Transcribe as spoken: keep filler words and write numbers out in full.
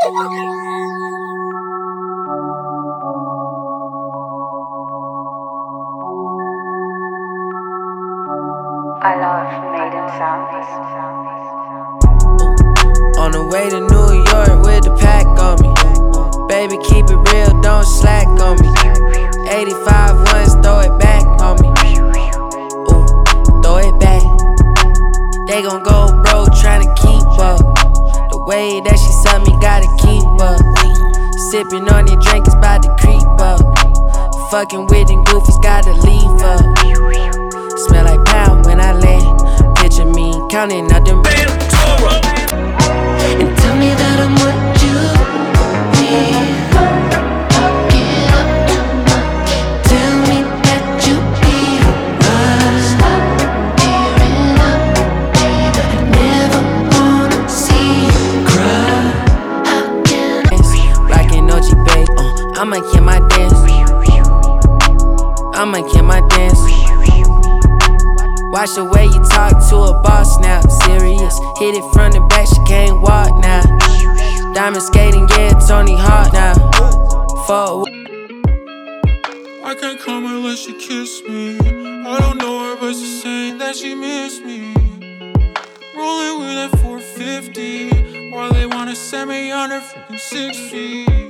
I love Maiden sounds. On the way to New York with the pack on me. Baby, keep it real, don't slack on me. eighty-five ones, throw it back on me. Ooh, throw it back. They gon' go broke tryna keep up. The way that she suck me, gotta keep up. Sippin' on it, drink is bout to creep up. Fucking with them goofies, gotta leave up. Smell like pound when I land. Picture me counting out them bands. And tell me that I'm what you need. Get up to my. Tell me that you be right. Stop tearing up, baby. I never wanna see you cry. How can I? Rockin' O G, babe. Uh, I'ma kill my dance. I'ma kill my dance. Watch the way you talk to a boss now. Serious, hit it from the back, she can't walk now. Diamond skating, yeah, Tony Hawk now. Fuck. I can't come unless she kiss me. I don't know her, but she's saying that she miss me. Rolling with that four fifty while they wanna send me under freaking six feet.